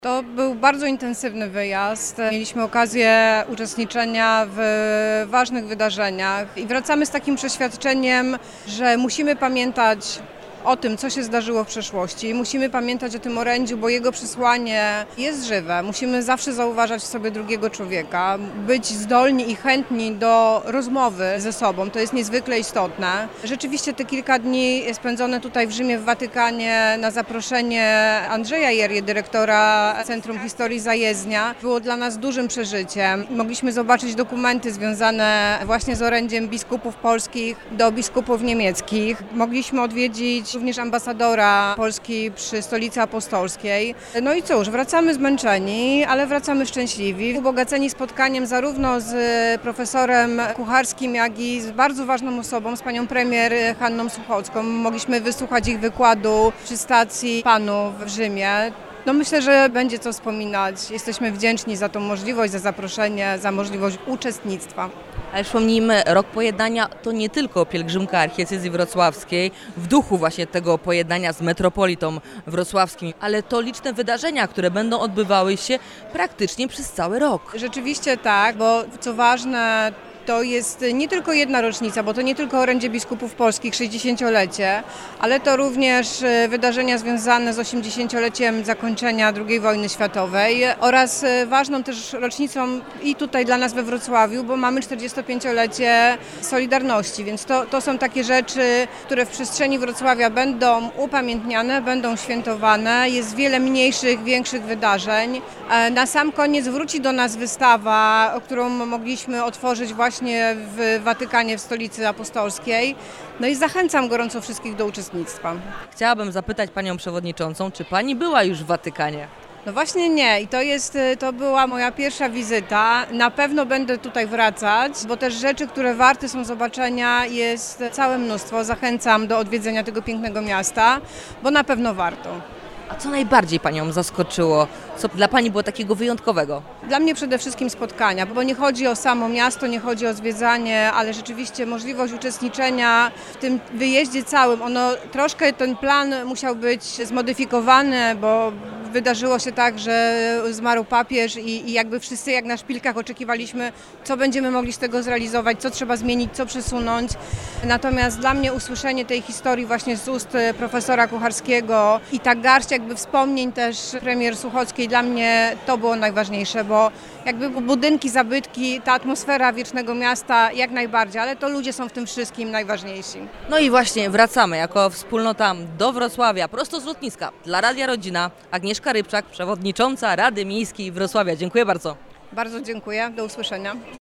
To był bardzo intensywny wyjazd. Mieliśmy okazję uczestniczenia w ważnych wydarzeniach i wracamy z takim przeświadczeniem, że musimy pamiętać o tym, co się zdarzyło w przeszłości. Musimy pamiętać o tym orędziu, bo jego przesłanie jest żywe. Musimy zawsze zauważać w sobie drugiego człowieka, być zdolni i chętni do rozmowy ze sobą. To jest niezwykle istotne. Rzeczywiście te kilka dni spędzone tutaj w Rzymie, w Watykanie na zaproszenie Andrzeja Jerry, dyrektora Centrum Historii Zajezdnia, było dla nas dużym przeżyciem. Mogliśmy zobaczyć dokumenty związane właśnie z orędziem biskupów polskich do biskupów niemieckich. Mogliśmy odwiedzić również ambasadora Polski przy Stolicy Apostolskiej. No i cóż, wracamy zmęczeni, ale wracamy szczęśliwi, ubogaceni spotkaniem zarówno z profesorem Kucharskim, jak i z bardzo ważną osobą, z panią premier Hanną Suchocką. Mogliśmy wysłuchać ich wykładu przy stacji Panów w Rzymie. No myślę, że będzie co wspominać. Jesteśmy wdzięczni za tą możliwość, za zaproszenie, za możliwość uczestnictwa. Ale przypomnijmy, Rok Pojednania to nie tylko pielgrzymka archidiecezji wrocławskiej w duchu właśnie tego pojednania z metropolitą wrocławskim, ale to liczne wydarzenia, które będą odbywały się praktycznie przez cały rok. Rzeczywiście tak, bo co ważne, to jest nie tylko jedna rocznica, bo to nie tylko orędzie biskupów polskich, 60-lecie, ale to również wydarzenia związane z 80-leciem zakończenia II wojny światowej oraz ważną też rocznicą i tutaj dla nas we Wrocławiu, bo mamy 45-lecie Solidarności, więc to są takie rzeczy, które w przestrzeni Wrocławia będą upamiętniane, będą świętowane. Jest wiele mniejszych, większych wydarzeń. Na sam koniec wróci do nas wystawa, którą mogliśmy otworzyć właśnie w Watykanie, w Stolicy Apostolskiej. No i zachęcam gorąco wszystkich do uczestnictwa. Chciałabym zapytać panią przewodniczącą, czy pani była już w Watykanie? No właśnie nie i to była moja pierwsza wizyta. Na pewno będę tutaj wracać, bo też rzeczy, które warte są zobaczenia, jest całe mnóstwo. Zachęcam do odwiedzenia tego pięknego miasta, bo na pewno warto. A co najbardziej panią zaskoczyło? Co dla pani było takiego wyjątkowego? Dla mnie przede wszystkim spotkania, bo nie chodzi o samo miasto, nie chodzi o zwiedzanie, ale rzeczywiście możliwość uczestniczenia w tym wyjeździe całym. Troszkę ten plan musiał być zmodyfikowany, bo wydarzyło się tak, że zmarł papież i jakby wszyscy jak na szpilkach oczekiwaliśmy, co będziemy mogli z tego zrealizować, co trzeba zmienić, co przesunąć. Natomiast dla mnie usłyszenie tej historii właśnie z ust profesora Kucharskiego i ta garść jakby wspomnień też premier Suchockiej, dla mnie to było najważniejsze, bo jakby budynki, zabytki, ta atmosfera wiecznego miasta jak najbardziej, ale to ludzie są w tym wszystkim najważniejsi. No i właśnie wracamy jako wspólnota do Wrocławia, prosto z lotniska. Dla Radia Rodzina, Agnieszka Rybczak, przewodnicząca Rady Miejskiej Wrocławia. Dziękuję bardzo. Bardzo dziękuję, do usłyszenia.